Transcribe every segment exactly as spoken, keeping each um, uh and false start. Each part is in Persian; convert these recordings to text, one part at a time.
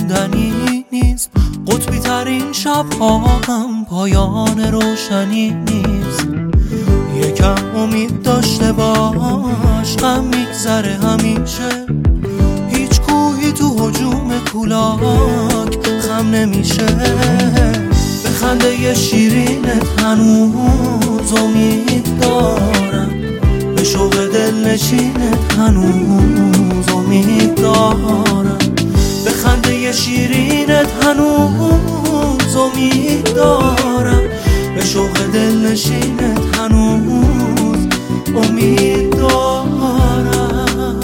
موندنی نیست، قطبی ترین شب‌ها هم پایان روشنی نیست. یکم امید داشته باش، غم میگذره همیشه، هیچ کوهی تو هجوم کولاک خم نمیشه. به خنده شیرینت هنوز امید دارم، به شوق دلنشینت هنوز امید دارم. به خنده شیرینت هنوز امید دارم، به شوق دلنشینت هنوز امید دارم.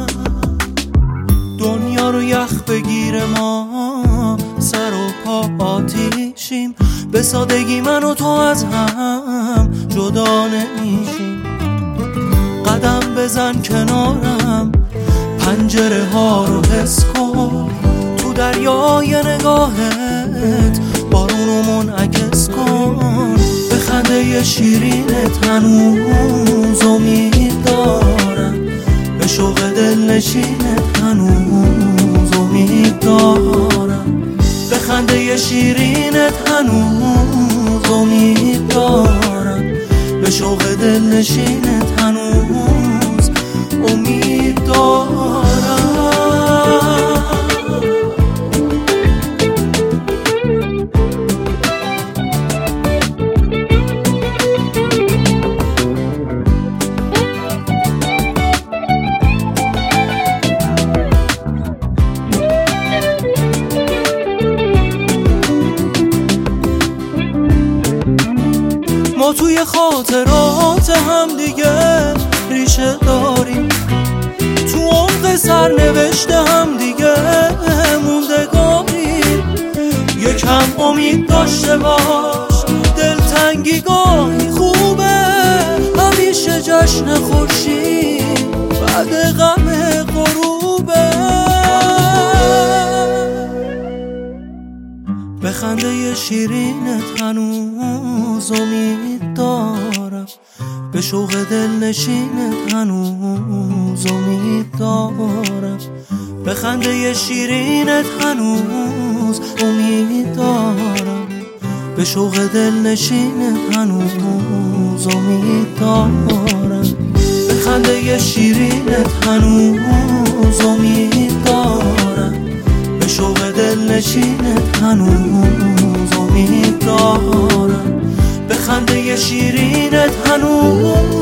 دنیا رو یخ بگیره ما سر و پا آتیشیم، به سادگی من و تو از هم جدا نمیشیم. قدم بزن کنارم، پنجره ها رو حس کن، تو دریای نگاهت بارون رو منعکس کن. به خنده شیرینت هنوز امید دارم، به شوق دلنشینت هنوز امید دارم. به خنده شیرینت هنوز امید دارم، به شوق دلنشینت هنوز امید دارم. ما توی خاطرات هم دیگه ریشه داریم، تو عمق سرنوشت هم دیگه موندگاریم. یکم امید داشته باش، دلتنگی گاهی خوبه، همیشه جشن خورشید بعد غم غروبه. به خنده شیرینت هنوز امید دارم، به شوق دلنشینت هنوز امید دارم. به خنده شیرینت هنوز امید دارم، به شوق دلنشینت هنوز امید دارم. به خنده شیرینت هنوز امید دارم، به شوق دلنشینت هنوز امید دارم. به خنده شیرینت هنوز